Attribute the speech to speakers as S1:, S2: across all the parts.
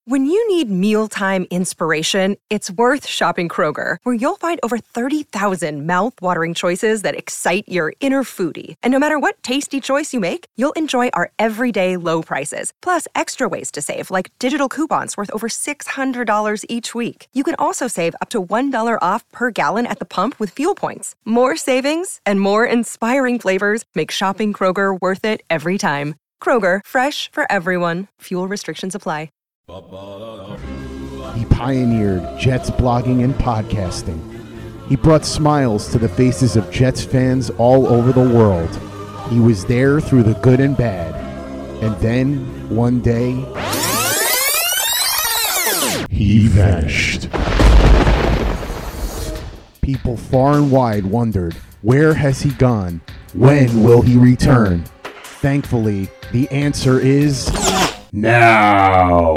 S1: When you need mealtime inspiration, it's worth shopping Kroger, where you'll find over 30,000 mouth-watering choices that excite your inner foodie. And no matter what tasty choice you make, you'll enjoy our everyday low prices, plus extra ways to save, like digital coupons worth over $600 each week. You can also save up to $1 off per gallon at the pump with fuel points. More savings and more inspiring flavors make shopping Kroger worth it every time. Kroger, fresh for everyone. Fuel restrictions apply.
S2: He pioneered Jets blogging and podcasting. He brought smiles to the faces of Jets fans all over the world. He was there through the good and bad. And then, one day, he vanished. People far and wide wondered, where has he gone? When will he return? Thankfully, the answer is now.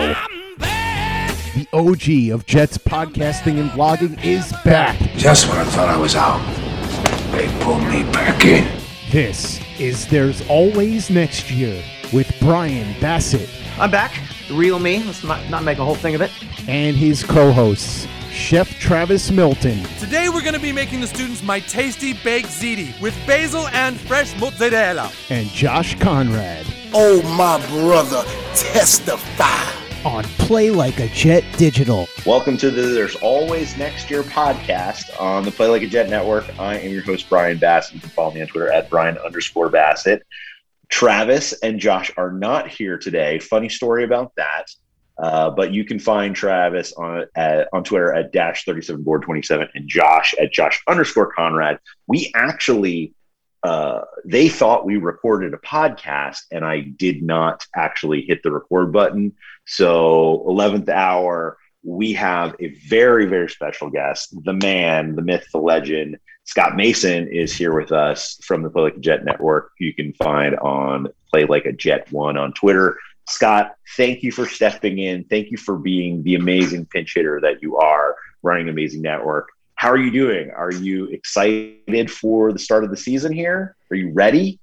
S2: The OG of Jets podcasting and vlogging is back.
S3: Just when I thought I was out, they pulled me back in.
S2: This is There's Always Next Year with Brian Bassett.
S4: I'm back. The real me. Let's not make a whole thing of it.
S2: And his co-hosts, Chef Travis Milton.
S5: Today we're going to be making the students my tasty baked ziti with basil and fresh mozzarella.
S2: And Josh Conrad.
S6: Oh, my brother, testify.
S2: On Play Like a Jet Digital.
S7: Welcome to the There's Always Next Year podcast on the Play Like a Jet network. I am your host, Brian Bassett. You can follow me on Twitter at Brian_Bassett. Travis and Josh are not here today. Funny story about that. But you can find Travis on Twitter at _37board27 and Josh at Josh_Conrad. We actually, they thought we recorded a podcast and I did not actually hit the record button. So 11th hour, we have a very, very special guest, the man, the myth, the legend. Scott Mason is here with us from the Play Like a Jet network. You can find on Play Like a Jet 1 on Twitter. Scott, thank you for stepping in. Thank you for being the amazing pinch hitter that you are, running an amazing network. How are you doing? Are you excited for the start of the season here? Are you ready?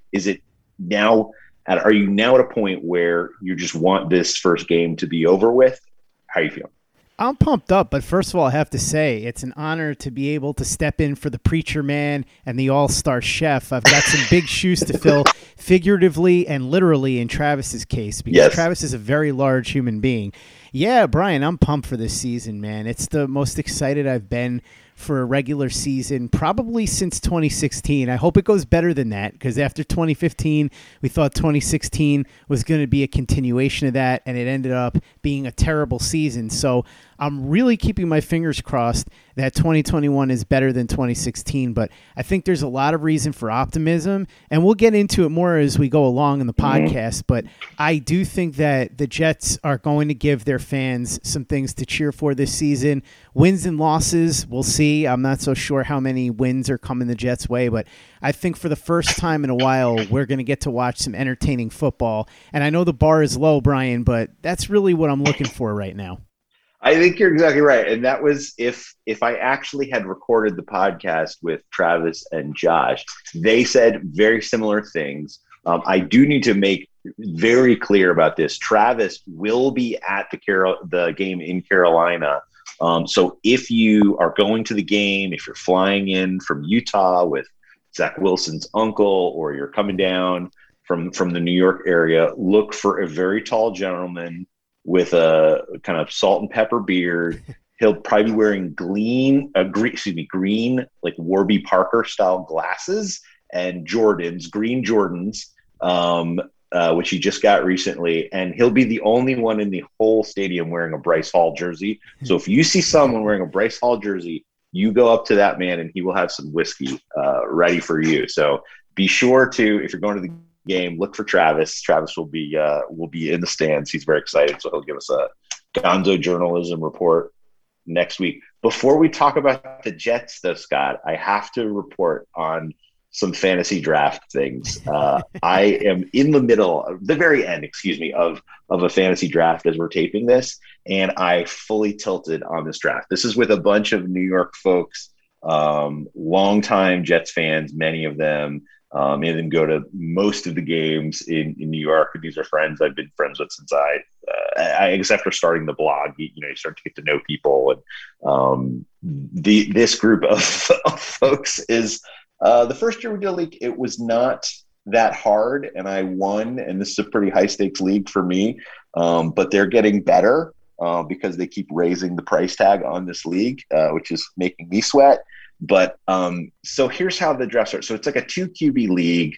S7: Are you now at a point where you just want this first game to be over with? How are you feeling?
S8: I'm pumped up, but first of all, I have to say it's an honor to be able to step in for the preacher man and the all-star chef. I've got some big shoes to fill, figuratively and literally in Travis's case, because yes. Travis is a very large human being. Yeah, Brian, I'm pumped for this season, man. It's the most excited I've been for a regular season probably since 2016. I hope it goes better than that, because after 2015, we thought 2016 was going to be a continuation of that, and it ended up being a terrible season. So I'm really keeping my fingers crossed that 2021 is better than 2016, but I think there's a lot of reason for optimism, and we'll get into it more as we go along in the podcast, but I do think that the Jets are going to give their fans some things to cheer for this season. Wins and losses, we'll see. I'm not so sure how many wins are coming the Jets' way, but I think for the first time in a while, we're going to get to watch some entertaining football, and I know the bar is low, Brian, but that's really what I'm looking for right now.
S7: I think you're exactly right. And that was if I actually had recorded the podcast with Travis and Josh, they said very similar things. I do need to make very clear about this. Travis will be at the game in Carolina. So if you are going to the game, if you're flying in from Utah with Zach Wilson's uncle, or you're coming down from the New York area, look for a very tall gentleman with a kind of salt and pepper beard. He'll probably be wearing green, like Warby Parker style glasses and green Jordans, which he just got recently. And he'll be the only one in the whole stadium wearing a Bryce Hall jersey. So if you see someone wearing a Bryce Hall jersey, you go up to that man and he will have some whiskey ready for you. So be sure to, if you're going to the game, look for Travis. Travis will be in the stands. He's very excited, so he'll give us a Gonzo journalism report next week. Before we talk about the Jets, though, Scott, I have to report on some fantasy draft things. I am in the very end, of a fantasy draft as we're taping this, and I fully tilted on this draft. This is with a bunch of New York folks, longtime Jets fans, many of them. and then go to most of the games in New York. And these are friends I've been friends with since I guess after starting the blog, you start to get to know people. And this group of folks is the first year we did a league. It was not that hard, and I won. And this is a pretty high stakes league for me, but they're getting better because they keep raising the price tag on this league, which is making me sweat. But so here's how the draft starts. So it's like a 2 QB league.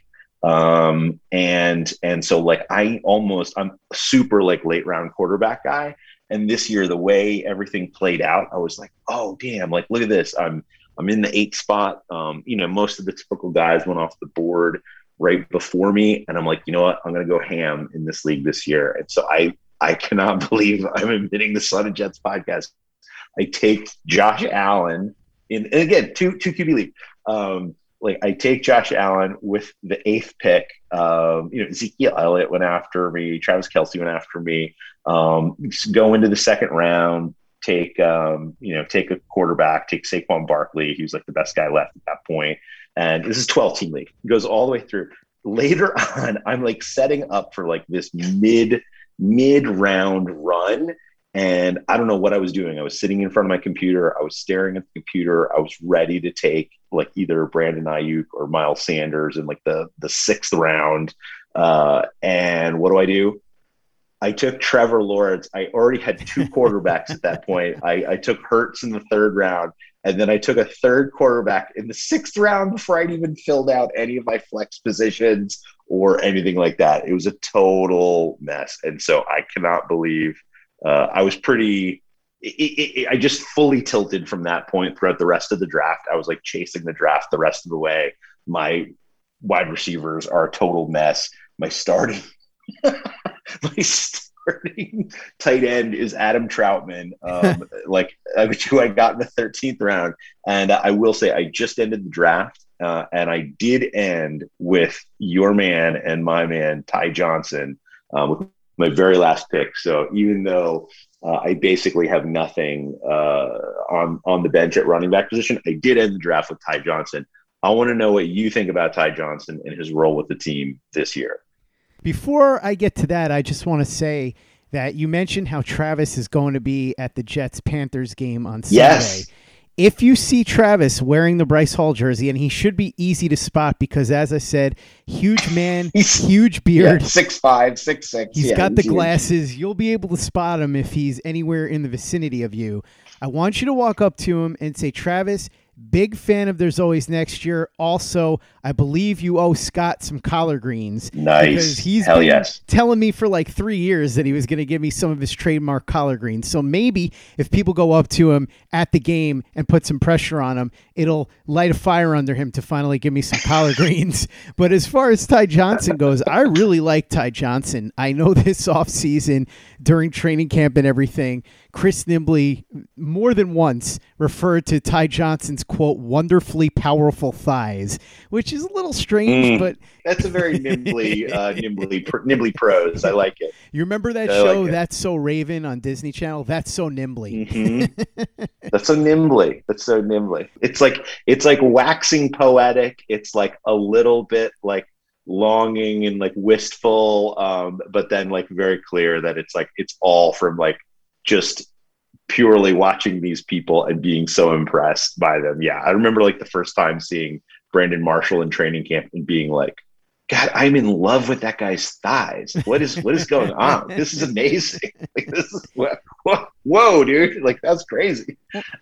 S7: And so like I'm super like late round quarterback guy. And this year, the way everything played out, I was like, oh damn, like look at this. I'm in the 8th spot. Most of the typical guys went off the board right before me. And I'm like, you know what? I'm going to go ham in this league this year. And so I cannot believe I'm admitting the Son of Jets podcast. I take Josh Allen and again, 2 QB league. I take Josh Allen with the 8th pick. Ezekiel Elliott went after me. Travis Kelce went after me. Go into the 2nd round. Take a quarterback. Take Saquon Barkley. He was like the best guy left at that point. And this is 12-team league. It goes all the way through. Later on, I'm like setting up for like this mid-round run. And I don't know what I was doing. I was sitting in front of my computer. I was staring at the computer. I was ready to take like either Brandon Ayuk or Miles Sanders in like the 6th round. And what do? I took Trevor Lawrence. I already had 2 quarterbacks at that point. I took Hurts in the 3rd round. And then I took a 3rd quarterback in the 6th round before I'd even filled out any of my flex positions or anything like that. It was a total mess. And so I cannot believe I was I just fully tilted from that point throughout the rest of the draft. I was like chasing the draft the rest of the way. My wide receivers are a total mess. My starting tight end is Adam Troutman, who I got in the 13th round. And I will say I just ended the draft, and I did end with your man and my man, Ty Johnson, with my very last pick. So even though I basically have nothing on the bench at running back position, I did end the draft with Ty Johnson. I want to know what you think about Ty Johnson and his role with the team this year.
S8: Before I get to that, I just want to say that you mentioned how Travis is going to be at the Jets-Panthers game on Sunday.
S7: Yes.
S8: If you see Travis wearing the Bryce Hall jersey, and he should be easy to spot because, as I said, huge man, huge beard.
S7: 6'5", 6'6".
S8: He's got the glasses. You'll be able to spot him if he's anywhere in the vicinity of you. I want you to walk up to him and say, Travis, big fan of There's Always Next Year. Also, I believe you owe Scott some collard greens.
S7: Nice.
S8: Because he's been telling me for like 3 years that he was going to give me some of his trademark collard greens. So maybe if people go up to him at the game and put some pressure on him, it'll light a fire under him to finally give me some collard greens. But as far as Ty Johnson goes, I really like Ty Johnson. I know this offseason during training camp and everything, Chris Nimbley more than once referred to Ty Johnson's, quote, wonderfully powerful thighs, which is a little strange, but
S7: that's a very nimbly prose. I like it.
S8: You remember that show, That's So Raven on Disney Channel? That's so nimbly.
S7: Mm-hmm. That's so nimbly. It's like waxing poetic. It's like a little bit like longing and like wistful, but then like very clear that it's like it's all from like just purely watching these people and being so impressed by them. Yeah, I remember like the first time seeing Brandon Marshall in training camp and being like, God, I'm in love with that guy's thighs. What is going on? This is amazing. Like this is whoa, dude. Like that's crazy.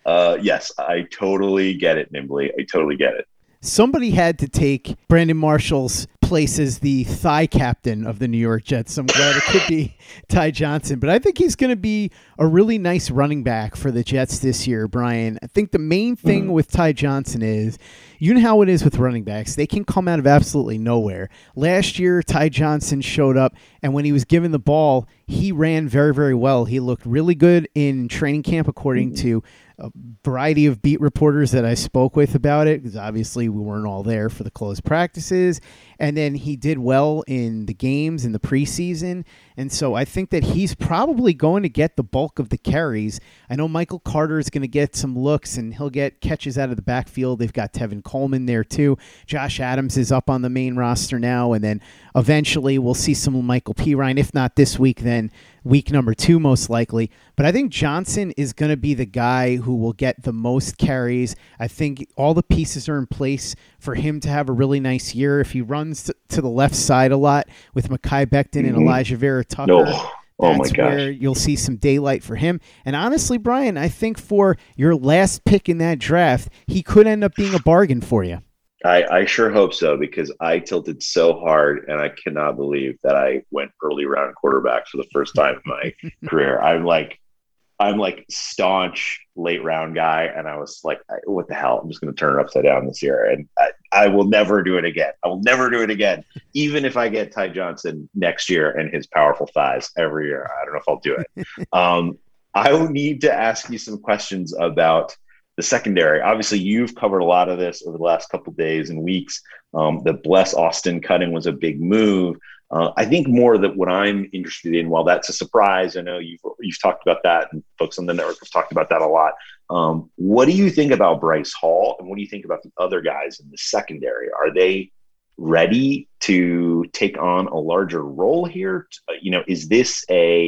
S7: Yes, I totally get it, Nimbly. I totally get it.
S8: Somebody had to take Brandon Marshall's place as the thigh captain of the New York Jets. I'm glad it could be Ty Johnson, but I think he's going to be a really nice running back for the Jets this year, Brian. I think the main thing with Ty Johnson is, you know how it is with running backs. They can come out of absolutely nowhere. Last year, Ty Johnson showed up, and when he was given the ball, he ran very, very well. He looked really good in training camp, according to a variety of beat reporters that I spoke with about it, because obviously we weren't all there for the closed practices. And then he did well in the games in the preseason. And so I think that he's probably going to get the bulk of the carries. I know Michael Carter is going to get some looks, and he'll get catches out of the backfield. They've got Tevin Coleman there too. Josh Adams is up on the main roster now, and then eventually we'll see some Michael Pirine. If not this week, then week number 2 most likely. But I think Johnson is going to be the guy who will get the most carries. I think all the pieces are in place for him to have a really nice year. If he runs to the left side a lot with Mekhi Becton and Elijah Vera Tucker, that's where you'll see some daylight for him. And honestly, Brian, I think for your last pick in that draft, he could end up being a bargain for you.
S7: I sure hope so, because I tilted so hard, and I cannot believe that I went early round quarterback for the first time in my career. I'm like staunch late round guy, and I was like, what the hell? I'm just going to turn it upside down this year, and I will never do it again. I will never do it again, even if I get Ty Johnson next year and his powerful thighs every year. I don't know if I'll do it. I will need to ask you some questions about the secondary. Obviously, you've covered a lot of this over the last couple of days and weeks. The Bless Austin cutting was a big move. I think more that what I'm interested in, while that's a surprise, I know you've talked about that, and folks on the network have talked about that a lot. What do you think about Bryce Hall, and what do you think about the other guys in the secondary? Are they ready to take on a larger role here? Is this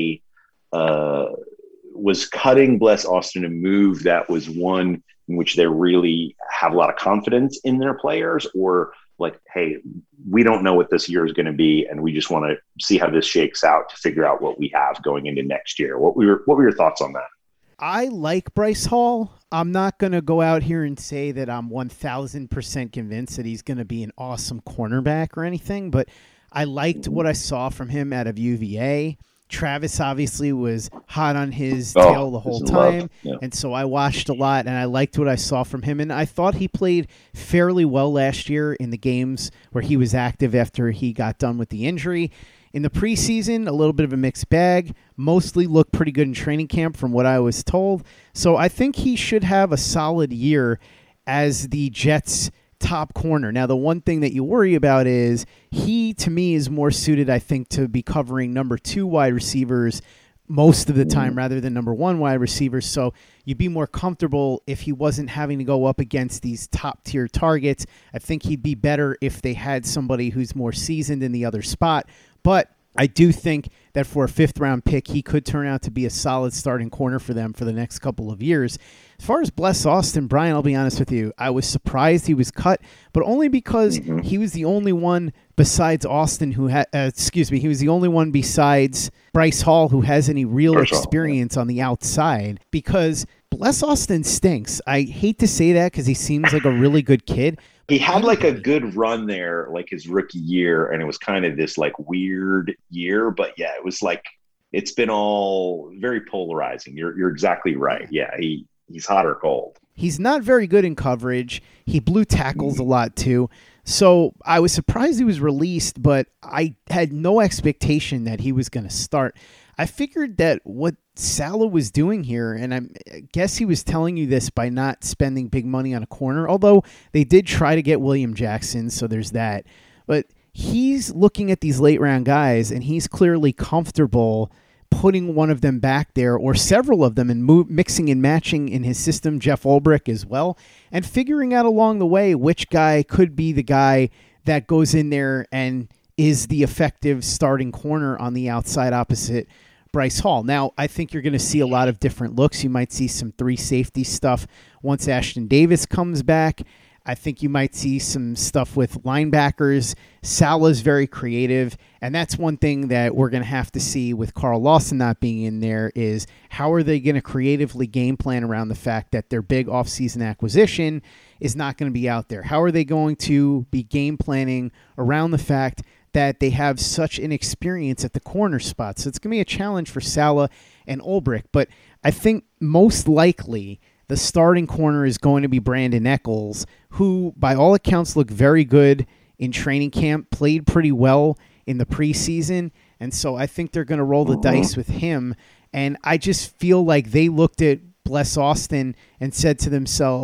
S7: was cutting Bless Austin a move that was one in which they really have a lot of confidence in their players, or like, hey, we don't know what this year is going to be, and we just want to see how this shakes out to figure out what we have going into next year? What were your thoughts on that?
S8: I like Bryce Hall. I'm not going to go out here and say that I'm 1,000% convinced that he's going to be an awesome cornerback or anything, but I liked what I saw from him out of UVA. Travis obviously was hot on his tail the whole time, and so I watched a lot, and I liked what I saw from him, and I thought he played fairly well last year in the games where he was active after he got done with the injury. In the preseason, a little bit of a mixed bag, mostly looked pretty good in training camp from what I was told, so I think he should have a solid year as the Jets' top corner. Now, the one thing that you worry about is he, to me, is more suited, I think, to be covering number 2 wide receivers most of the time rather than number 1 wide receivers. So you'd be more comfortable if he wasn't having to go up against these top tier targets. I think he'd be better if they had somebody who's more seasoned in the other spot. But I do think that for a 5th round pick, he could turn out to be a solid starting corner for them for the next couple of years. As far as Bless Austin, Brian, I'll be honest with you, I was surprised he was cut, but only because he was the only one besides Austin who had, he was the only one besides Bryce Hall who has any real experience on the outside, because Bless Austin stinks. I hate to say that because he seems like a really good kid.
S7: He had like a good run there, like his rookie year, and it was kind of this like weird year, but yeah, it was like, it's been all very polarizing. You're exactly right. Yeah, he's hot or cold.
S8: He's not very good in coverage. He blew tackles a lot too. So I was surprised he was released, but I had no expectation that he was going to start. I figured that what Saleh was doing here, and I guess he was telling you this by not spending big money on a corner, although they did try to get William Jackson, so there's that. But he's looking at these late round guys, and he's clearly comfortable putting one of them back there, or several of them, and mixing and matching in his system, Jeff Ulbrich as well, and figuring out along the way which guy could be the guy that goes in there and is the effective starting corner on the outside opposite Bryce Hall. Now, I think you're going to see a lot of different looks. You might see some 3 safety stuff once Ashton Davis comes back. I think you might see some stuff with linebackers. Saleh's very creative, and that's one thing that we're going to have to see with Carl Lawson not being in there is how are they going to creatively game plan around the fact that their big offseason acquisition is not going to be out there? How are they going to be game planning around the fact that they have such an experience at the corner spot? So it's going to be a challenge for Saleh and Ulbrich, but I think most likely the starting corner is going to be Brandon Echols, who by all accounts looked very good in training camp, played pretty well in the preseason, and so I think they're going to roll the dice with him. And I just feel like they looked at Bless Austin and said to themselves,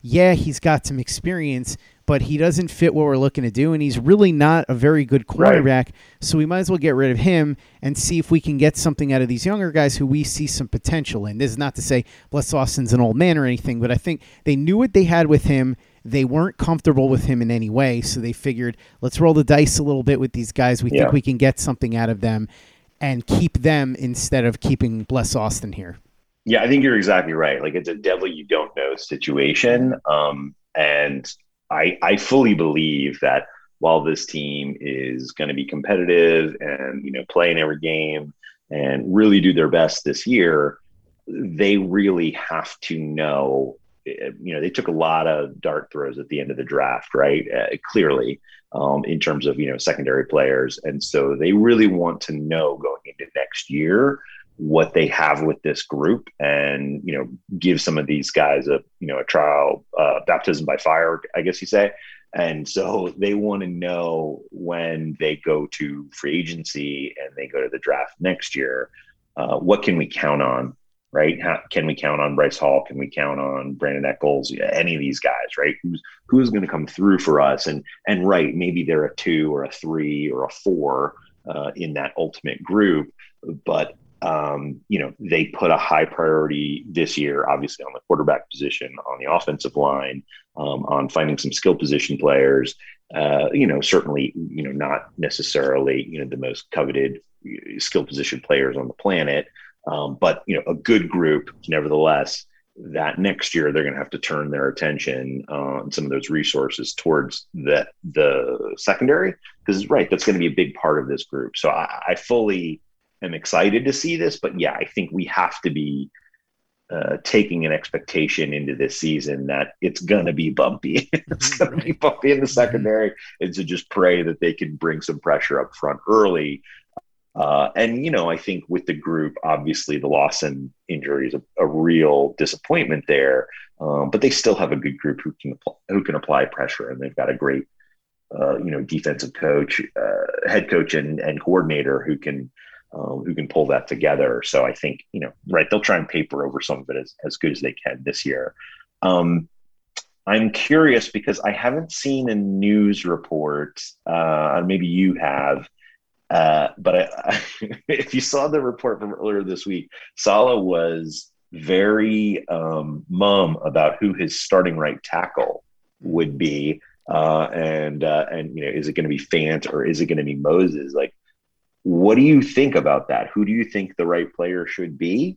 S8: yeah, he's got some experience, but he doesn't fit what we're looking to do, and he's really not a very good cornerback, right. So we might as well get rid of him and see if we can get something out of these younger guys who we see some potential in. This is not to say Bless Austin's an old man or anything, but I think they knew what they had with him. They weren't comfortable with him in any way, so they figured, let's roll the dice a little bit with these guys. We think we can get something out of them and keep them instead of keeping Bless Austin here.
S7: Yeah, I think you're exactly right. Like, it's a devil you don't know situation. And I fully believe that while this team is going to be competitive and, play in every game and really do their best this year, they really have to know, they took a lot of dart throws at the end of the draft, right? Clearly, in terms of, secondary players. And so they really want to know going into next year what they have with this group and, give some of these guys a trial, baptism by fire, I guess you say. And so they want to know when they go to free agency and they go to the draft next year, what can we count on, right? Can we count on Bryce Hall? Can we count on Brandon Echols? Any of these guys, right? Who's going to come through for us? And right, maybe they're a 2 or a 3 or a 4 in that ultimate group, but they put a high priority this year, obviously on the quarterback position, on the offensive line, on finding some skill position players, certainly, not necessarily, the most coveted skill position players on the planet, but, a good group, nevertheless, that next year they're going to have to turn their attention on some of those resources towards the secondary, because, right, that's going to be a big part of this group. So I fully am excited to see this, but yeah, I think we have to be taking an expectation into this season that it's going to be bumpy. It's going to be bumpy in the secondary, and to just pray that they can bring some pressure up front early. And, I think with the group, obviously the Lawson injury is a real disappointment there, but they still have a good group who can apply pressure, and they've got a great, defensive coach, head coach and coordinator who can pull that together. So I think, right, they'll try and paper over some of it as good as they can this year. I'm curious because I haven't seen a news report, maybe you have, but if you saw the report from earlier this week, Saleh was very mum about who his starting right tackle would be. And is it going to be Fant or is it going to be Moses? Like, what do you think about that? Who do you think the right player should be,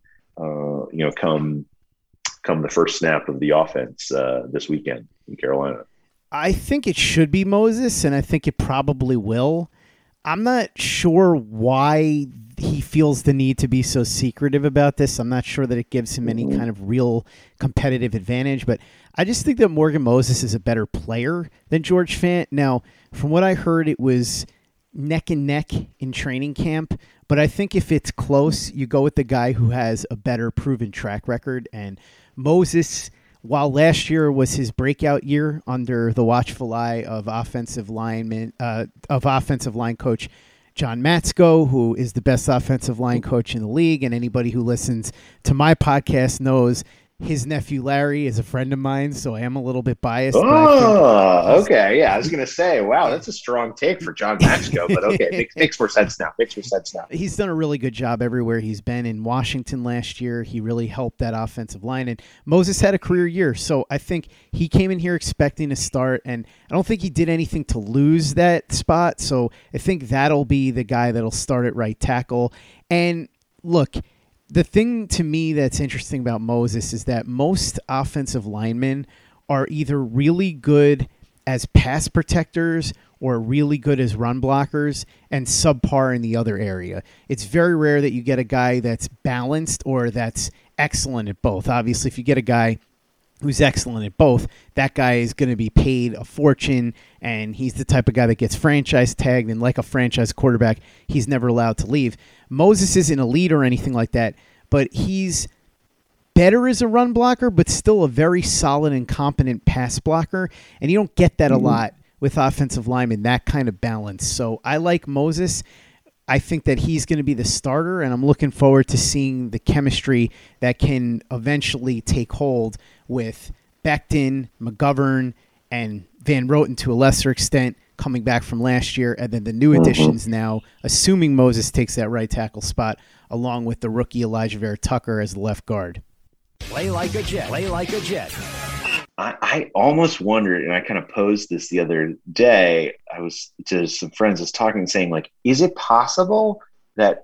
S7: come the first snap of the offense this weekend in Carolina?
S8: I think it should be Moses, and I think it probably will. I'm not sure why he feels the need to be so secretive about this. I'm not sure that it gives him any kind of real competitive advantage, but I just think that Morgan Moses is a better player than George Fant. Now, from what I heard, it was neck and neck in training camp, but I think if it's close, you go with the guy who has a better proven track record. And Moses, while last year was his breakout year under the watchful eye of offensive line coach John Matsko, who is the best offensive line coach in the league, and anybody who listens to my podcast knows his nephew Larry is a friend of mine, so I am a little bit biased.
S7: Oh, okay. Yeah, I was going to say, wow, that's a strong take for John Matsko, but okay, makes more sense now.
S8: He's done a really good job everywhere he's been. In Washington last year, he really helped that offensive line, and Moses had a career year, so I think he came in here expecting to start, and I don't think he did anything to lose that spot, so I think that'll be the guy that'll start at right tackle. And look, the thing to me that's interesting about Moses is that most offensive linemen are either really good as pass protectors or really good as run blockers and subpar in the other area. It's very rare that you get a guy that's balanced or that's excellent at both. Obviously, if you get a guy who's excellent at both, that guy is going to be paid a fortune, and he's the type of guy that gets franchise tagged, and like a franchise quarterback, he's never allowed to leave. Moses isn't a lead or anything like that, but he's better as a run blocker, but still a very solid and competent pass blocker, and you don't get that a lot with offensive linemen, that kind of balance. So I like Moses. I think that he's going to be the starter, and I'm looking forward to seeing the chemistry that can eventually take hold with Becton, McGovern, and Van Roten to a lesser extent coming back from last year, and then the new additions now, assuming Moses takes that right tackle spot, along with the rookie Elijah Vera-Tucker as the left guard.
S9: Play like a Jet. Play like a Jet.
S7: I almost wondered, and I kind of posed this the other day. I was to some friends, was talking and saying, like, is it possible that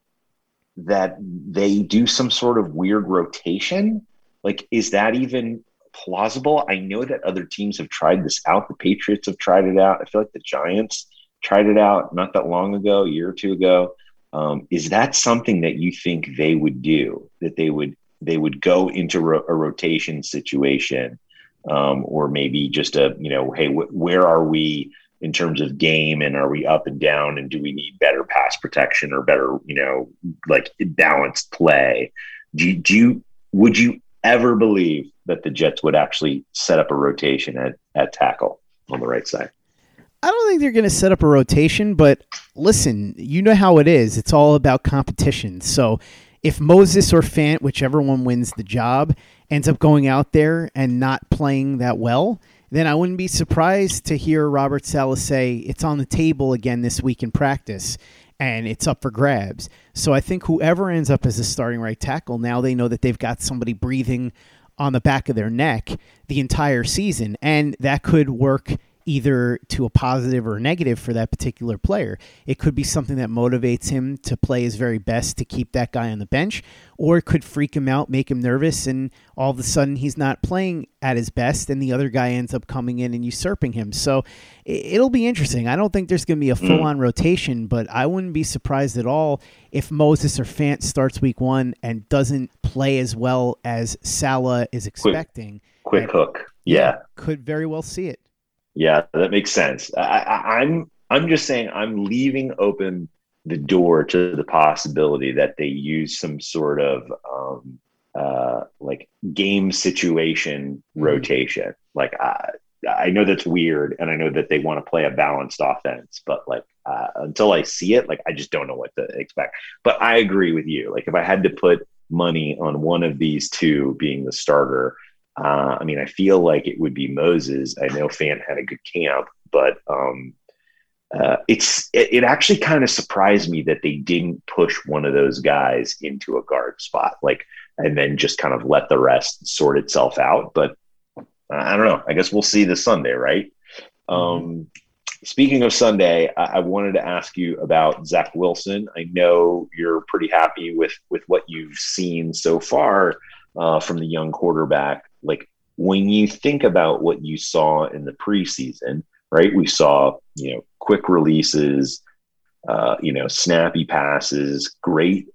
S7: they do some sort of weird rotation? Like, is that even plausible? I know that other teams have tried this out. The Patriots have tried it out. I feel like the Giants tried it out not that long ago, a year or two ago. Is that something that you think they would do? That they would go into a rotation situation, or maybe just hey, where are we in terms of game, and are we up and down, and do we need better pass protection or better, like balanced play? Would you ever believe that the Jets would actually set up a rotation at tackle on the right side?
S8: I don't think they're going to set up a rotation, but listen, you know how it is. It's all about competition. So if Moses or Fant, whichever one wins the job, ends up going out there and not playing that well, then I wouldn't be surprised to hear Robert Saleh say it's on the table again this week in practice and it's up for grabs. So I think whoever ends up as a starting right tackle, now they know that they've got somebody breathing on the back of their neck the entire season, and that could work either to a positive or a negative for that particular player. It could be something that motivates him to play his very best to keep that guy on the bench, or it could freak him out, make him nervous, and all of a sudden he's not playing at his best and the other guy ends up coming in and usurping him. So it'll be interesting. I don't think there's going to be a full-on rotation, but I wouldn't be surprised at all if Moses or Fant starts week one and doesn't play as well as Saleh is expecting.
S7: Quick hook. Yeah.
S8: Could very well see it.
S7: Yeah, that makes sense. I'm just saying I'm leaving open the door to the possibility that they use some sort of like game situation rotation. Like I know that's weird, and I know that they want to play a balanced offense, but like until I see it, like I just don't know what to expect. But I agree with you. Like if I had to put money on one of these two being the starter, I feel like it would be Moses. I know Fant had a good camp, but it actually kind of surprised me that they didn't push one of those guys into a guard spot, and then just kind of let the rest sort itself out. But I don't know. I guess we'll see this Sunday, right? Speaking of Sunday, I wanted to ask you about Zach Wilson. I know you're pretty happy with what you've seen so far from the young quarterback. Like when you think about what you saw in the preseason, right? We saw, quick releases, snappy passes, great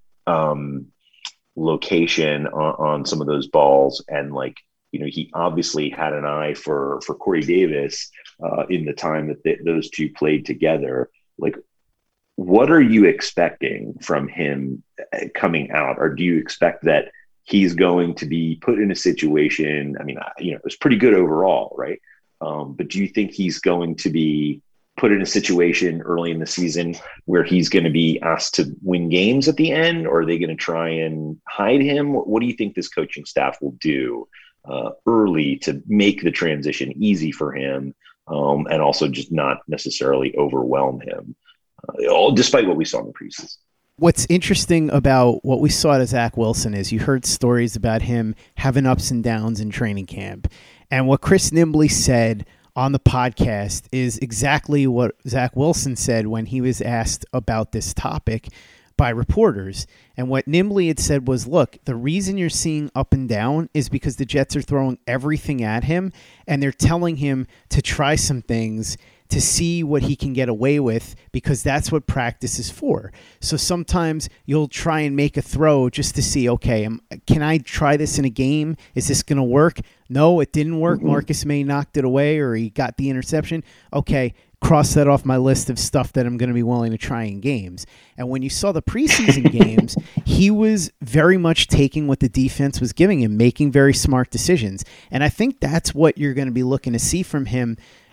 S7: location on some of those balls. And he obviously had an eye for Corey Davis in the time that those two played together. Like, what are you expecting from him coming out? Or do you expect that he's going to be put in a situation? It was pretty good overall, right? But do you think he's going to be put in a situation early in the season where he's going to be asked to win games at the end, or are they going to try and hide him? What do you think this coaching staff will do early to make the transition easy for him, and also just not necessarily overwhelm him, despite what we saw in the preseason?
S8: What's interesting about what we saw to Zach Wilson is you heard stories about him having ups and downs in training camp. And what Chris Nimbley said on the podcast is exactly what Zach Wilson said when he was asked about this topic by reporters. And what Nimbley had said was, look, the reason you're seeing up and down is because the Jets are throwing everything at him and they're telling him to try some things to see what he can get away with, because that's what practice is for. So sometimes you'll try and make a throw just to see, okay, can I try this in a game? Is this going to work? No, it didn't work. Marcus May knocked it away, or he got the interception. Okay, cross that off my list of stuff that I'm going to be willing to try in games. And when you saw the preseason games, he was very much taking what the defense was giving him, making very smart decisions. And I think that's what you're going to be looking to see from him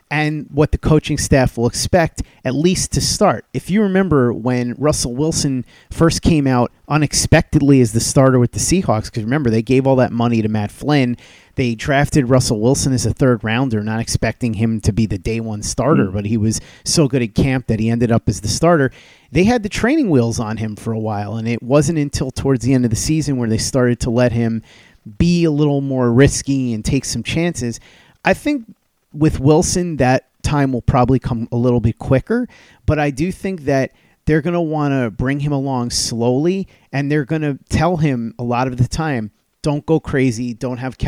S8: and what the coaching staff will expect, at least to start. If you remember when Russell Wilson first came out unexpectedly as the starter with the Seahawks, because remember, they gave all that money to Matt Flynn. They drafted Russell Wilson as a third rounder, not expecting him to be the day one starter, but he was so good at camp that he ended up as the starter. They had the training wheels on him for a while, and it wasn't until towards the end of the season where they started to let him be a little more risky and take some chances. I think with Wilson, that time will probably come a little bit quicker, but I do think that they're going to want to bring him along slowly, and they're going to tell him a lot of the time, don't go crazy, don't have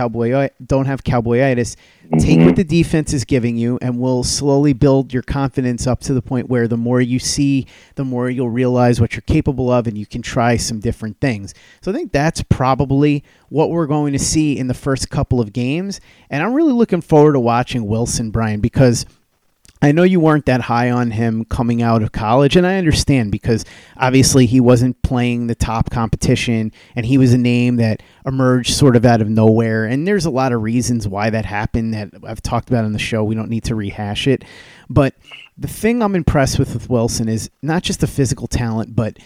S8: cowboyitis. Take what the defense is giving you, and we'll slowly build your confidence up to the point where the more you see, the more you'll realize what you're capable of, and you can try some different things. So I think that's probably what we're going to see in the first couple of games. And I'm really looking forward to watching Wilson, Brian, because I know you weren't that high on him coming out of college, and I understand because obviously he wasn't playing the top competition, and he was a name that emerged sort of out of nowhere, and there's a lot of reasons why that happened that I've talked about on the show. We don't need to rehash it, but the thing I'm impressed with Wilson is not just the physical talent, but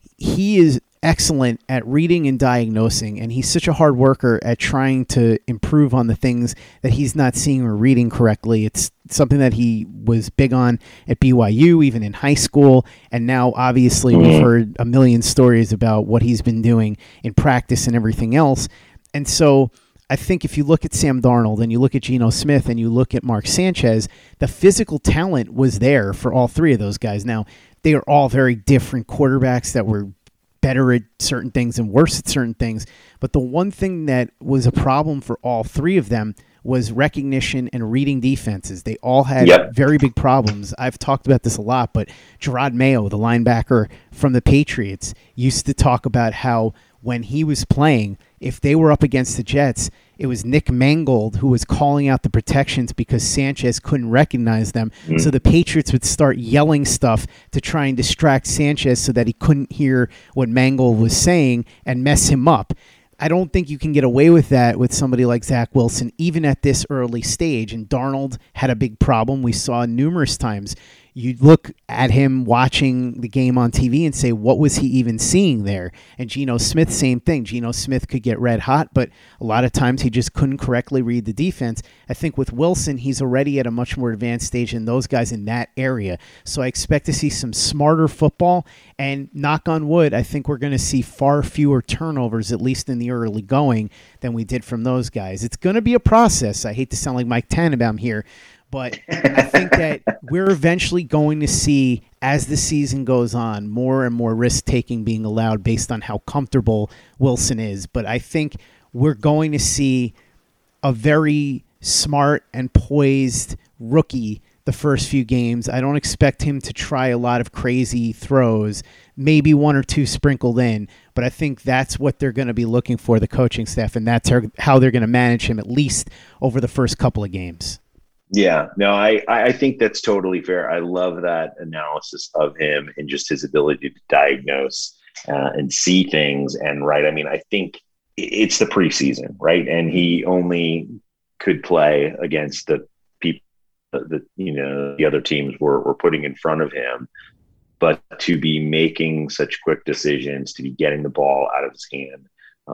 S8: he is excellent at reading and diagnosing, and he's such a hard worker at trying to improve on the things that he's not seeing or reading correctly. It's something that he was big on at BYU, even in high school, and now obviously we've heard a million stories about what he's been doing in practice and everything else. And so I think if you look at Sam Darnold and you look at Geno Smith and you look at Mark Sanchez, the physical talent was there for all three of those guys. Now, they are all very different quarterbacks that were better at certain things and worse at certain things. But the one thing that was a problem for all three of them was recognition and reading defenses. They all had very big problems. I've talked about this a lot, but Gerard Mayo, the linebacker from the Patriots, used to talk about how when he was playing, if they were up against the Jets, it was Nick Mangold who was calling out the protections because Sanchez couldn't recognize them. So the Patriots would start yelling stuff to try and distract Sanchez so that he couldn't hear what Mangold was saying and mess him up. I don't think you can get away with that with somebody like Zach Wilson, even at this early stage. And Darnold had a big problem. We saw numerous times. You'd look at him watching the game on TV and say, what was he even seeing there? And Geno Smith, same thing. Geno Smith could get red hot, but a lot of times he just couldn't correctly read the defense. I think with Wilson, he's already at a much more advanced stage than those guys in that area. So I expect to see some smarter football, and knock on wood, I think we're going to see far fewer turnovers, at least in the early going, than we did from those guys. It's going to be a process. I hate to sound like Mike Tannenbaum here, but I think that we're eventually going to see, as the season goes on, more and more risk-taking being allowed based on how comfortable Wilson is. But I think we're going to see a very smart and poised rookie the first few games. I don't expect him to try a lot of crazy throws, maybe one or two sprinkled in, but I think that's what they're going to be looking for, the coaching staff, and that's how they're going to manage him, at least over the first couple of games.
S7: Yeah, no, I think that's totally fair. I love that analysis of him and just his ability to diagnose and see things. And right, I mean, I think it's the preseason, right? And he only could play against the people that, you know, the other teams were putting in front of him. But to be making such quick decisions, to be getting the ball out of his hand,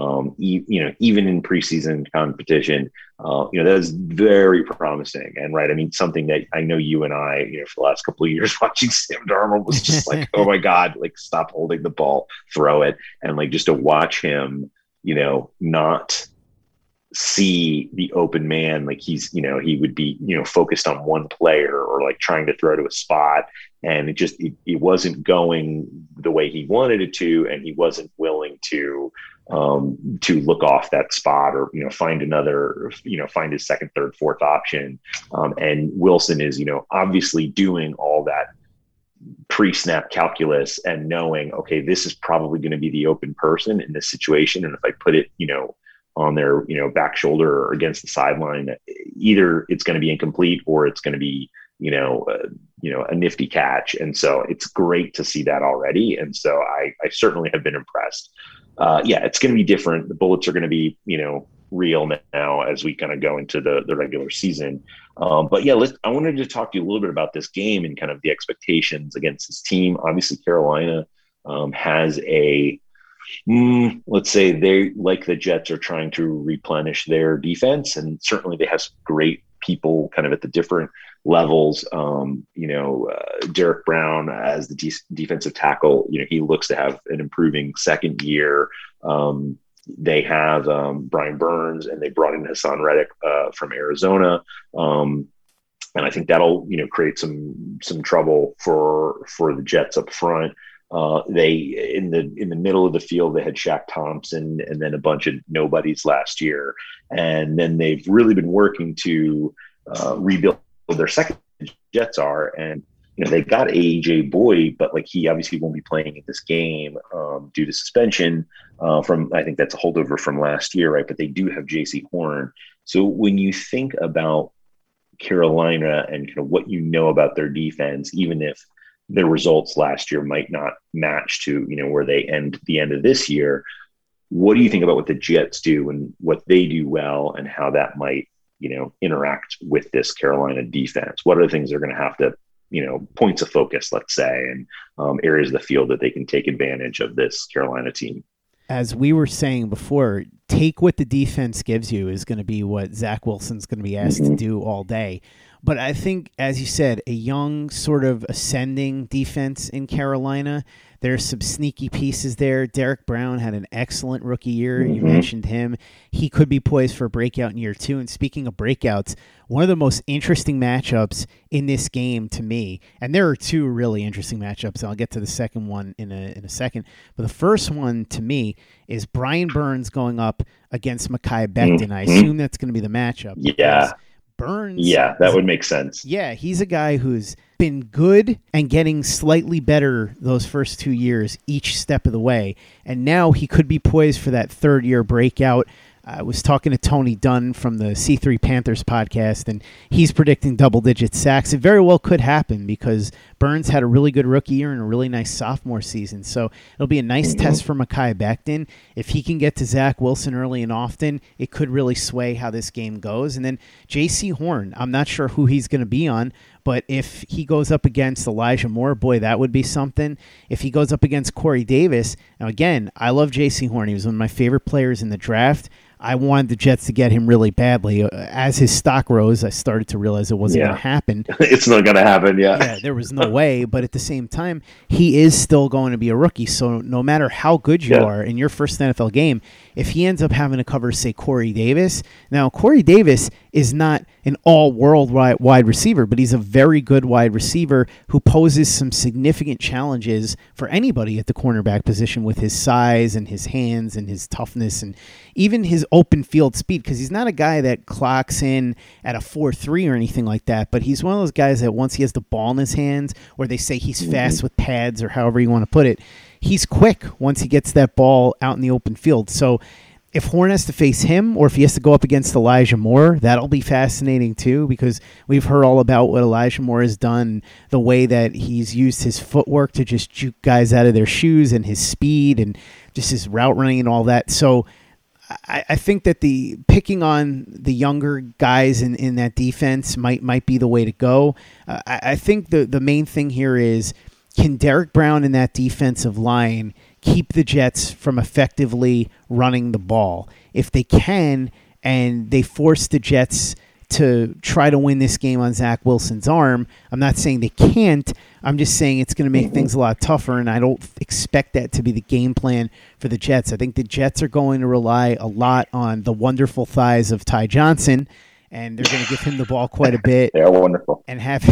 S7: even in preseason competition, that's very promising. And right, I mean, something that I know you and I, for the last couple of years watching Sam Darnold was just like, oh my God, like stop holding the ball, throw it. And like, just to watch him, not see the open man, like he would be, focused on one player or like trying to throw to a spot. And it wasn't going the way he wanted it to. And he wasn't willing to look off that spot or, find another, find his second, third, fourth option. And Wilson is, obviously doing all that pre-snap calculus and knowing, okay, this is probably going to be the open person in this situation. And if I put it, on their, back shoulder or against the sideline, either it's going to be incomplete or it's going to be, a nifty catch. And so it's great to see that already. And so I certainly have been impressed. it's going to be different. The bullets are going to be, real now as we kind of go into the regular season. But yeah, I wanted to talk to you a little bit about this game and kind of the expectations against this team. Obviously, Carolina has let's say they, like the Jets, are trying to replenish their defense, and certainly they have some great people kind of at the different levels. Derek Brown as the defensive tackle, he looks to have an improving second year. They have Brian Burns, and they brought in Hassan Reddick from Arizona. And I think that'll, create some trouble for the Jets up front. They in the middle of the field, they had Shaq Thompson and then a bunch of nobodies last year. And then they've really been working to rebuild their second. Jets are, and they got AJ Boyd, but he obviously won't be playing in this game due to suspension from, I think that's a holdover from last year, right? But they do have JC Horn. So when you think about Carolina and kind of what about their defense, even if their results last year might not match to where they end the end of this year, what do you think about what the Jets do and what they do well, and how that might interact with this Carolina defense? What are the things they're going to have to, points of focus, let's say, and areas of the field that they can take advantage of this Carolina team?
S8: As we were saying before, take what the defense gives you is going to be what Zach Wilson's going to be asked to do all day. But I think, as you said, a young sort of ascending defense in Carolina. There's some sneaky pieces there. Derek Brown had an excellent rookie year. You mentioned him. He could be poised for a breakout in year 2. And speaking of breakouts, one of the most interesting matchups in this game to me, and there are 2 really interesting matchups, and I'll get to the second one in a second. But the first one to me is Brian Burns going up against Mekhi Becton. I assume that's going to be the matchup.
S7: Yeah.
S8: Burns.
S7: Yeah, that would make sense.
S8: Yeah, he's a guy who's been good and getting slightly better those first 2 years, each step of the way. And now he could be poised for that third-year breakout. I was talking to Tony Dunn from the C3 Panthers podcast, and he's predicting double-digit sacks. It very well could happen because Burns had a really good rookie year and a really nice sophomore season. So it'll be a nice test for Mekhi Becton. If he can get to Zach Wilson early and often, it could really sway how this game goes. And then JC Horn, I'm not sure who he's going to be on, but if he goes up against Elijah Moore, boy, that would be something. If he goes up against Corey Davis, now again, I love JC Horn. He was one of my favorite players in the draft. I wanted the Jets to get him really badly. As his stock rose, I started to realize it wasn't going to happen.
S7: It's not going to happen,
S8: Yeah, there was no way. But at the same time, he is still going to be a rookie. So no matter how good you are in your first NFL game, if he ends up having to cover, say, Corey Davis. Now, Corey Davis is not an all-world wide receiver, but he's a very good wide receiver who poses some significant challenges for anybody at the cornerback position with his size and his hands and his toughness and even his open field speed, because he's not a guy that clocks in at a 4.3 or anything like that, but he's one of those guys that once he has the ball in his hands, or they say he's fast with pads or however you want to put it, he's quick once he gets that ball out in the open field. So if Horn has to face him, or if he has to go up against Elijah Moore, that'll be fascinating too, because we've heard all about what Elijah Moore has done, the way that he's used his footwork to just juke guys out of their shoes, and his speed and just his route running and all that. So I think that the picking on the younger guys in that defense might be the way to go. I think the main thing here is, can Derek Brown in that defensive line keep the Jets from effectively running the ball? If they can, and they force the Jets to try to win this game on Zach Wilson's arm, I'm not saying they can't. I'm just saying it's going to make things a lot tougher, and I don't expect that to be the game plan for the Jets. I think the Jets are going to rely a lot on the wonderful thighs of Ty Johnson, and they're going to give him the ball quite a bit.
S7: They're wonderful.
S8: And have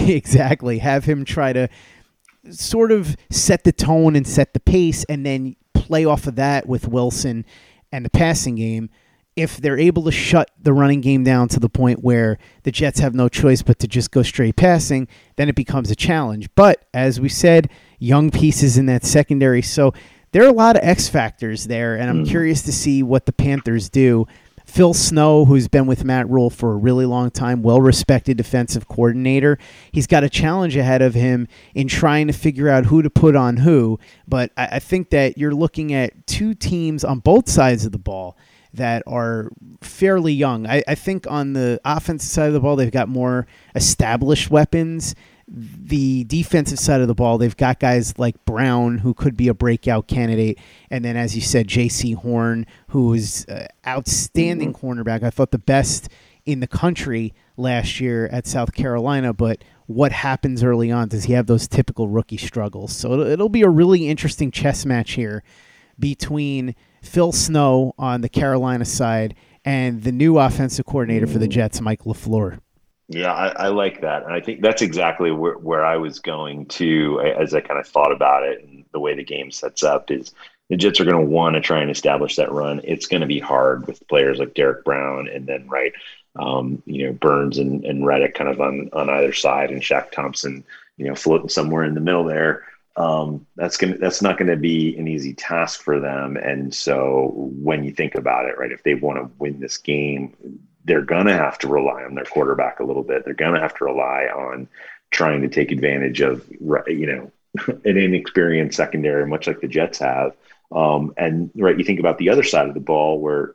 S8: him try to sort of set the tone and set the pace, and then play off of that with Wilson and the passing game. If they're able to shut the running game down to the point where the Jets have no choice but to just go straight passing, then it becomes a challenge. But as we said, young pieces in that secondary. So there are a lot of X factors there, and I'm curious to see what the Panthers do. Phil Snow, who's been with Matt Rule for a really long time, well-respected defensive coordinator. He's got a challenge ahead of him in trying to figure out who to put on who. But I think that you're looking at two teams on both sides of the ball that are fairly young. I think on the offensive side of the ball, they've got more established weapons. The defensive side of the ball, they've got guys like Brown, who could be a breakout candidate. And then, as you said, J.C. Horn, who is outstanding cornerback. I thought the best in the country last year at South Carolina. But what happens early on? Does he have those typical rookie struggles? So it'll be a really interesting chess match here between Phil Snow on the Carolina side and the new offensive coordinator for the Jets, Mike LaFleur.
S7: Yeah, I like that. And I think that's exactly where I was going to as I kind of thought about it. And the way the game sets up is the Jets are going to want to try and establish that run. It's going to be hard with players like Derek Brown and then, Burns and Reddick kind of on either side, and Shaq Thompson, floating somewhere in the middle there. That's not going to be an easy task for them. And so when you think about it, right, if they want to win this game, they're going to have to rely on their quarterback a little bit. They're going to have to rely on trying to take advantage of, an inexperienced secondary, much like the Jets have. You think about the other side of the ball where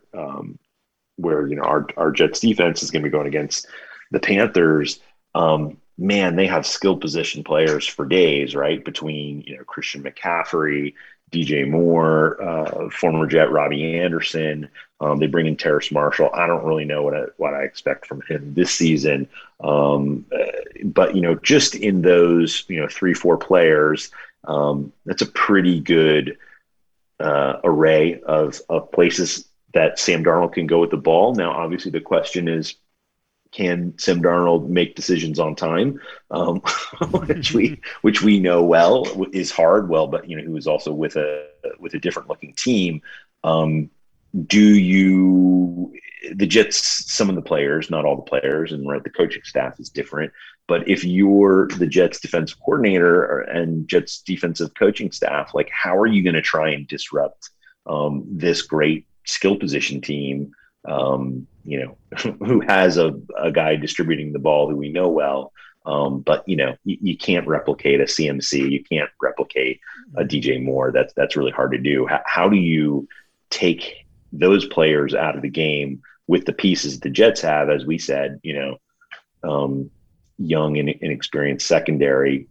S7: our Jets defense is going to be going against the Panthers. Man, they have skilled position players for days, right? Between, Christian McCaffrey, DJ Moore, former Jet Robbie Anderson. They bring in Terrace Marshall. I don't really know what I expect from him this season. But, just in those, 3-4 players, that's a pretty good array of places that Sam Darnold can go with the ball. Now, obviously, the question is, can Sam Darnold make decisions on time, which we know well is hard. Well, but he was also with a different looking team. The Jets, some of the players, not all the players, and the coaching staff is different. But if you're the Jets defensive coordinator and Jets defensive coaching staff, like, how are you going to try and disrupt this great skill position team? Who has a guy distributing the ball who we know well. But you can't replicate a CMC. You can't replicate a DJ Moore. That's really hard to do. How do you take those players out of the game with the pieces the Jets have, as we said, young and inexperienced secondary,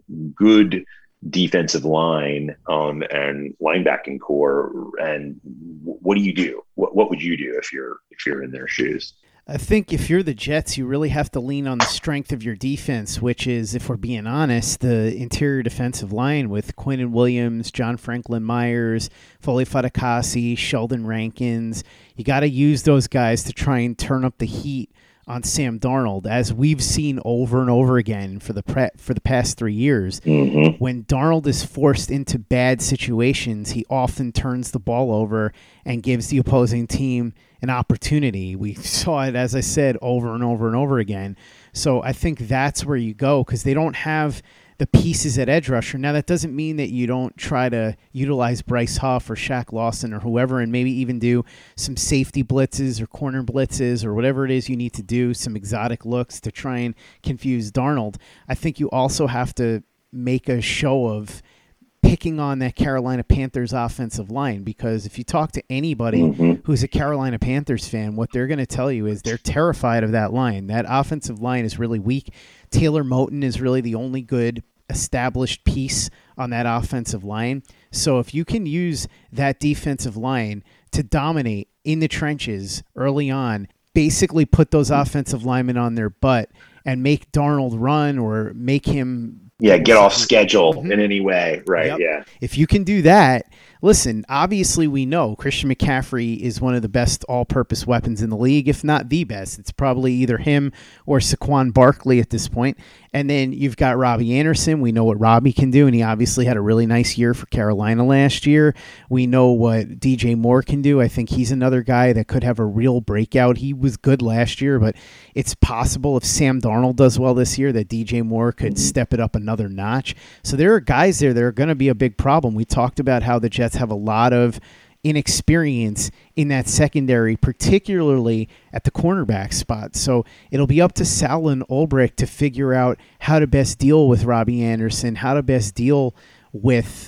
S7: good defensive line and linebacking core, and what do you do? What would you do if you're in their shoes?
S8: I think if you're the Jets, you really have to lean on the strength of your defense, which is, if we're being honest, the interior defensive line with Quinnen Williams, John Franklin Myers, Foley Fatukasi, Sheldon Rankins. You got to use those guys to try and turn up the heat on Sam Darnold, as we've seen over and over again for the past 3 years. Mm-hmm. When Darnold is forced into bad situations, he often turns the ball over and gives the opposing team an opportunity. We saw it, as I said, over and over and over again. So I think that's where you go, because they don't have the pieces at edge rusher. Now, that doesn't mean that you don't try to utilize Bryce Huff or Shaq Lawson or whoever, and maybe even do some safety blitzes or corner blitzes or whatever it is you need to do, some exotic looks to try and confuse Darnold. I think you also have to make a show of picking on that Carolina Panthers offensive line, because if you talk to anybody who's a Carolina Panthers fan, what they're going to tell you is they're terrified of that line. That offensive line is really weak. Taylor Moton is really the only good established piece on that offensive line. So if you can use that defensive line to dominate in the trenches early on, basically put those offensive linemen on their butt and make Darnold run or make him
S7: get off schedule in any way. Right. Yep. Yeah.
S8: If you can do that, listen, obviously we know Christian McCaffrey is one of the best all-purpose weapons in the league, if not the best. It's probably either him or Saquon Barkley at this point. And then you've got Robbie Anderson. We know what Robbie can do, and he obviously had a really nice year for Carolina last year. We know what DJ Moore can do. I think he's another guy that could have a real breakout. He was good last year, but it's possible if Sam Darnold does well this year that DJ Moore could step it up another notch. So there are guys there that are going to be a big problem. We talked about how the Jets have a lot of inexperience in that secondary, particularly at the cornerback spot. So it'll be up to Sal and Ulbrich to figure out how to best deal with Robbie Anderson, how to best deal with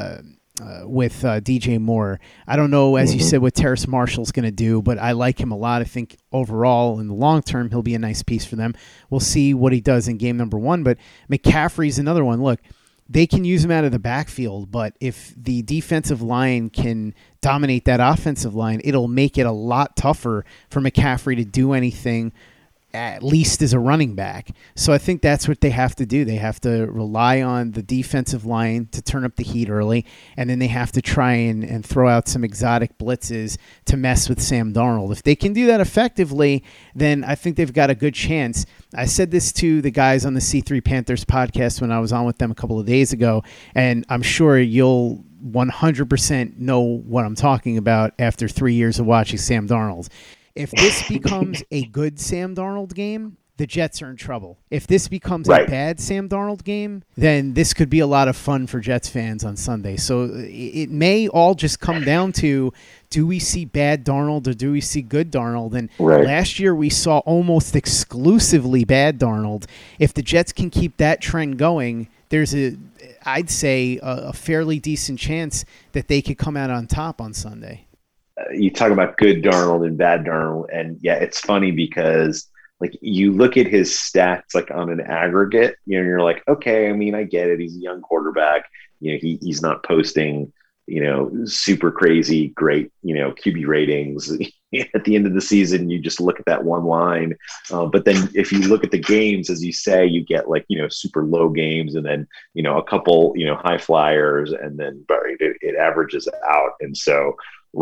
S8: DJ Moore. I don't know, as you said, what Terrace Marshall's going to do, but I like him a lot. I think overall, in the long term, he'll be a nice piece for them. We'll see what he does in game number 1, but McCaffrey's another one. Look, they can use him out of the backfield, but if the defensive line can dominate that offensive line, it'll make it a lot tougher for McCaffrey to do anything, at least as a running back. So I think that's what they have to do. They have to rely on the defensive line to turn up the heat early, and then they have to try and throw out some exotic blitzes to mess with Sam Darnold. If they can do that effectively, then I think they've got a good chance. I said this to the guys on the C3 Panthers podcast when I was on with them a couple of days ago, and I'm sure you'll 100% know what I'm talking about after 3 years of watching Sam Darnold. If this becomes a good Sam Darnold game, the Jets are in trouble. If this becomes a bad Sam Darnold game, then this could be a lot of fun for Jets fans on Sunday. So it may all just come down to, do we see bad Darnold or do we see good Darnold? And last year we saw almost exclusively bad Darnold. If the Jets can keep that trend going, there's I'd say a fairly decent chance that they could come out on top on Sunday.
S7: You talk about good Darnold and bad Darnold, and yeah, it's funny because like you look at his stats like on an aggregate, you know, you're like, okay, I mean, I get it. He's a young quarterback. You know, he's not posting, you know, super crazy great, you know, QB ratings. At the end of the season, you just look at that one line. But then if you look at the games, as you say, you get like, you know, super low games and then, you know, a couple, you know, high flyers, and then it averages out. And so,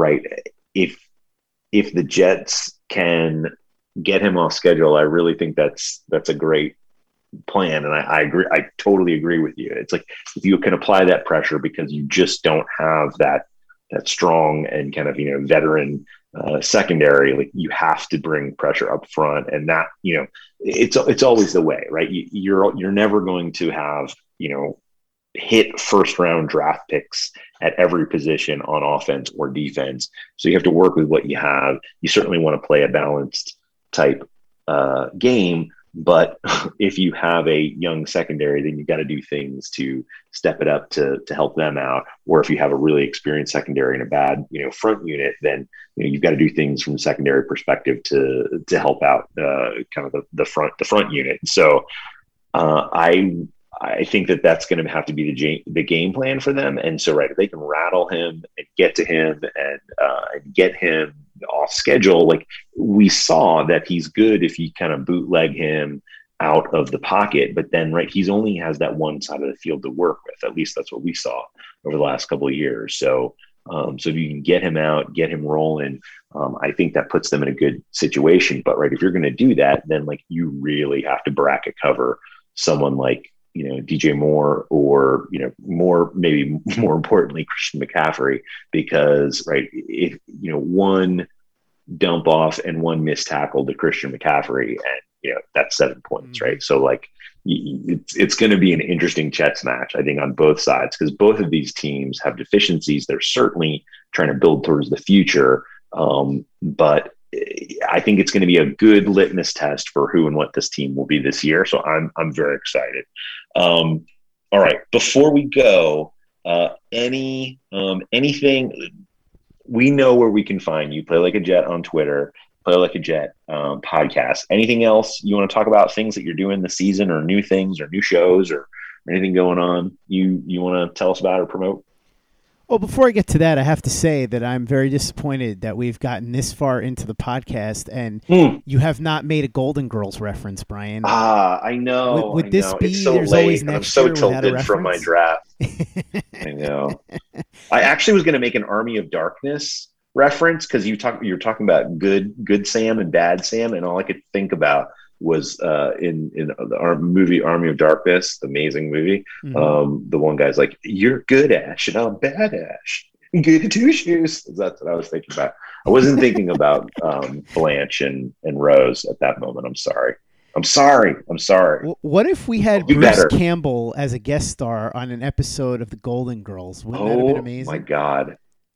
S7: if the Jets can get him off schedule, I really think that's a great plan. And I agree. I totally agree with you. It's like, if you can apply that pressure because you just don't have that strong and kind of, you know, veteran secondary, like you have to bring pressure up front, and that, you know, it's always the way, right? You're never going to have, you know, hit first round draft picks at every position on offense or defense. So you have to work with what you have. You certainly want to play a balanced type game, but if you have a young secondary, then you've got to do things to step it up to help them out. Or if you have a really experienced secondary and a bad, you know, front unit, then, you know, you've got to do things from a secondary perspective to help out kind of the front unit. So I think that's going to have to be the game plan for them. And so, if they can rattle him and get to him and get him off schedule, like we saw that he's good if you kind of bootleg him out of the pocket, but then, he's only has that one side of the field to work with. At least that's what we saw over the last couple of years. So if you can get him out, get him rolling, I think that puts them in a good situation. But if you're going to do that, then you really have to bracket cover someone like, you know, DJ Moore, or, you know, maybe more importantly, Christian McCaffrey, because, if, you know, one dump off and one missed tackle to Christian McCaffrey, and, you know, that's 7 points, right? So, it's going to be an interesting chess match, I think, on both sides, because both of these teams have deficiencies. They're certainly trying to build towards the future, but I think it's going to be a good litmus test for who and what this team will be this year. So I'm very excited. All right. Before we go, anything, we know where we can find you. Play Like a Jet on Twitter, Play Like a Jet podcast. Anything else you want to talk about, things that you're doing this season, or new things or new shows or anything going on you want to tell us about or promote?
S8: Well, before I get to that, I have to say that I'm very disappointed that we've gotten this far into the podcast and you have not made a Golden Girls reference, Brian.
S7: I know.
S8: Would this
S7: know.
S8: be
S7: it's so
S8: there's
S7: late,
S8: always
S7: and
S8: next
S7: I'm so
S8: year without a
S7: tilted from my
S8: reference?
S7: draft. I know. I actually was going to make an Army of Darkness reference because you're talking about good Sam and bad Sam, and all I could think about was in our movie Army of Darkness, amazing movie. Mm-hmm. The one guy's like, "You're good, Ash, and I'm bad, Ash. Good two shoes." That's what I was thinking about. I wasn't thinking about Blanche and Rose at that moment. I'm sorry.
S8: What if we had Bruce Campbell as a guest star on an episode of The Golden Girls? Wouldn't that have been amazing?
S7: Oh my God.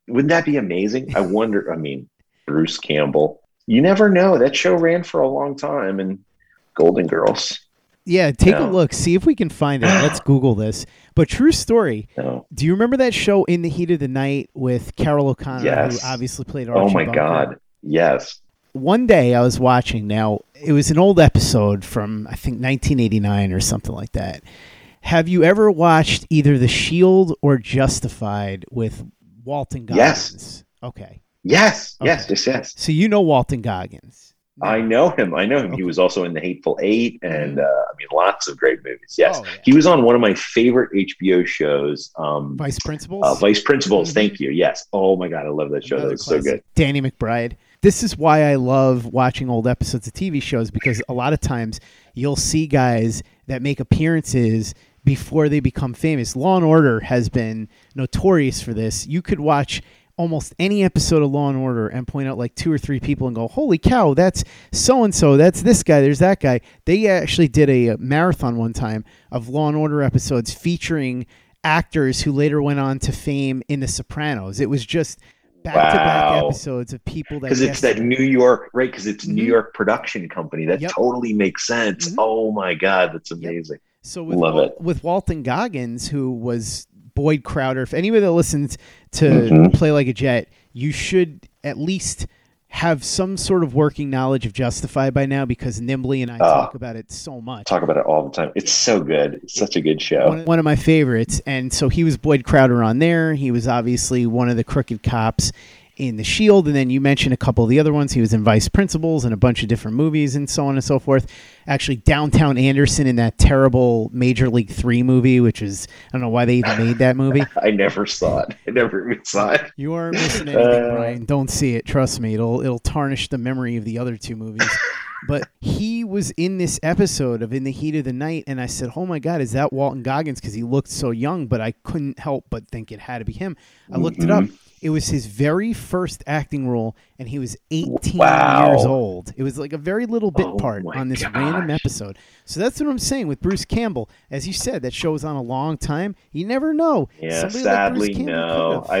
S7: Wouldn't that be amazing? I wonder. I mean, Bruce Campbell. You never know. That show ran for a long time, and Golden Girls.
S8: Yeah, take a look. See if we can find it. Let's Google this. But true story.
S7: No.
S8: Do you remember that show In the Heat of the Night with Carol O'Connor,
S7: Yes.
S8: who obviously played Archie
S7: Oh my
S8: Bunker?
S7: God. Yes.
S8: One day I was watching. Now, it was an old episode from, I think, 1989 or something like that. Have you ever watched either The Shield or Justified with Walton Goggins?
S7: Yes.
S8: Okay.
S7: Yes.
S8: Okay.
S7: Yes.
S8: So you know Walton Goggins.
S7: I know him.
S8: Okay.
S7: He was also in The Hateful Eight, and lots of great movies. Yes,
S8: Oh, yeah.
S7: He was on one of my favorite HBO shows,
S8: Vice Principals?
S7: Vice Principals. Thank you. Yes. Oh my God, I love that show.
S8: Another
S7: That was so
S8: classic.
S7: good.
S8: Danny McBride. This is why I love watching old episodes of TV shows, because a lot of times you'll see guys that make appearances before they become famous. Law and Order has been notorious for this. You could watch almost any episode of Law and Order and point out like 2 or 3 people and go, holy cow, that's so-and-so, that's this guy, there's that guy. They actually did a marathon one time of Law and Order episodes featuring actors who later went on to fame in The Sopranos. It was just back-to-back episodes of people that...
S7: Because it's that New York, right? Because it's New York production company. That
S8: Yep.
S7: totally makes sense. Oh my God, that's amazing.
S8: So with Walton Goggins, who was Boyd Crowder, if anybody that listens to Play Like a Jet, you should at least have some sort of working knowledge of Justified by now, because Nimbly and I talk about it so much.
S7: Talk about it all the time. It's so good. It's such a good show.
S8: One of my favorites. And so he was Boyd Crowder on there. He was obviously one of the crooked cops in The Shield, and then you mentioned a couple of the other ones. He was in Vice Principals and a bunch of different movies and so on and so forth. Actually, Downtown Anderson in that terrible Major League 3 movie, which is, I don't know why they even made that movie.
S7: I never saw it. I never even saw it.
S8: You aren't missing anything, Brian. Don't see it. Trust me. It'll tarnish the memory of the other 2 movies. But he was in this episode of In the Heat of the Night, and I said, oh my God, is that Walton Goggins? Because he looked so young, but I couldn't help but think it had to be him. I looked it up. It was his very first acting role, and he was 18 years old. It was like a very little bit part on this random episode. So that's what I'm saying with Bruce Campbell. As you said, that show was on a long time. You never know.
S7: Yeah,
S8: Somebody
S7: sadly,
S8: like Bruce Campbell
S7: no.
S8: could've.
S7: I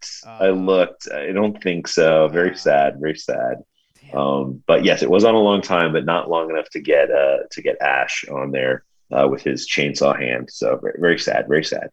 S7: looked. I don't think so. Very sad. But yes, it was on a long time, but not long enough to get Ash on there with his chainsaw hand. So very, very sad. Very sad.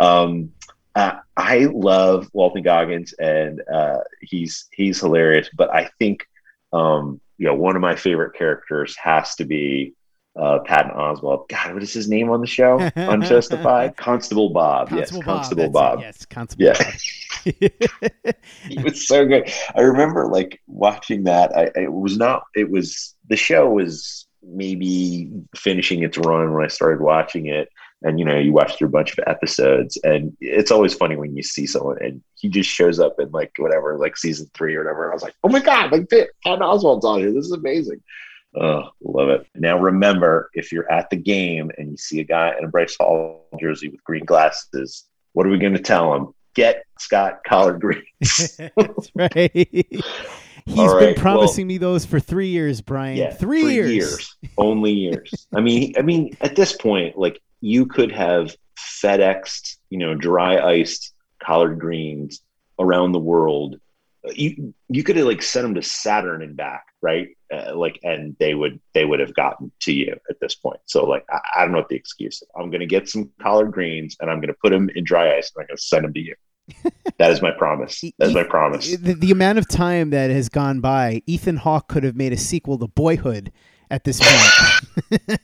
S7: I love Walton Goggins, and he's hilarious. But I think one of my favorite characters has to be Patton Oswalt. God, what is his name on the show? Unjustified? Constable Bob. Constable Bob.
S8: Yes, Constable Bob.
S7: He was so good. I remember like watching that. The show was maybe finishing its run when I started watching it. And, you watch through a bunch of episodes, and it's always funny when you see someone and he just shows up in like season 3 or whatever. I was like, oh my God, like Patton Oswalt's on here. This is amazing. Oh, love it. Now, remember, if you're at the game and you see a guy in a Bryce Hall jersey with green glasses, what are we going to tell him? Get Scott collard greens.
S8: That's right. He's been promising me those for 3 years, Brian.
S7: Yeah,
S8: 3 years.
S7: Only years. I mean, at this point, like, you could have FedExed, dry iced collard greens around the world. You could have like sent them to Saturn and back, right? And they would have gotten to you at this point. So like, I don't know what the excuse is. I'm going to get some collard greens and I'm going to put them in dry ice and I'm going to send them to you. That is my promise. That's my promise.
S8: The amount of time that has gone by, Ethan Hawke could have made a sequel to Boyhood at this point.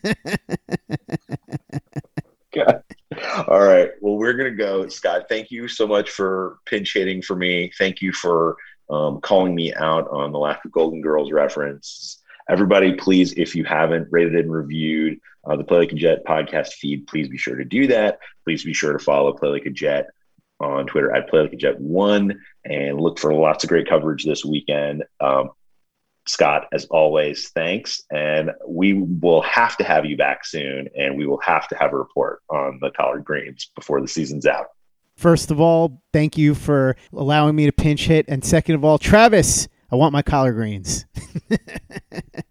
S7: God. All right. Well, we're going to go. Scott, thank you so much for pinch hitting for me. Thank you for calling me out on the lack of Golden Girls reference. Everybody, please, if you haven't rated and reviewed the Play Like a Jet podcast feed, please be sure to do that. Please be sure to follow Play Like a Jet on Twitter at PlayLikeAJet1 and look for lots of great coverage this weekend. Scott, as always, thanks. And we will have to have you back soon, and we will have to have a report on the collard greens before the season's out.
S8: First of all, thank you for allowing me to pinch hit. And second of all, Travis, I want my collard greens.